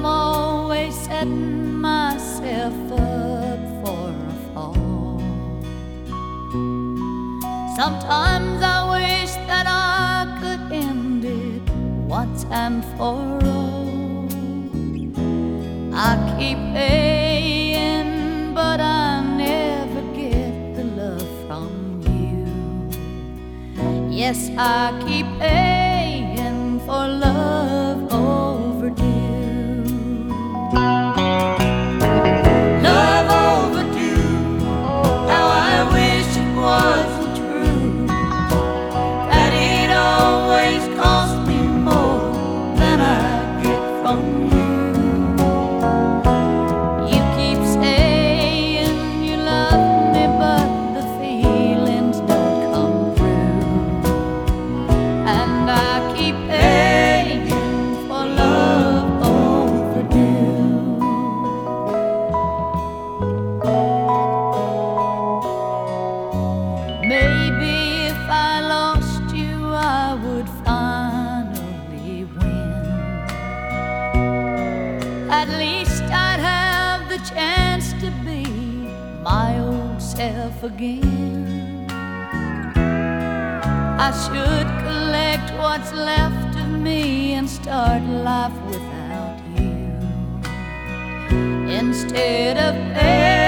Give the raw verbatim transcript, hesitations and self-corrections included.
I'm always setting myself up for a fall. Sometimes I wish that I could end it once and for all. I keep paying, but I never get the love from you. Yes, I keep paying for love overdue. Love overdue, how I wish it wasn't true, that it always cost me more than I get from you. You keep saying you love me, but the feelings don't come through, and I keep paying for love overdue. Maybe if I lost you, I would finally win. At least I'd have the chance to be my old self again. I should collect what's left of me and start life without you, instead of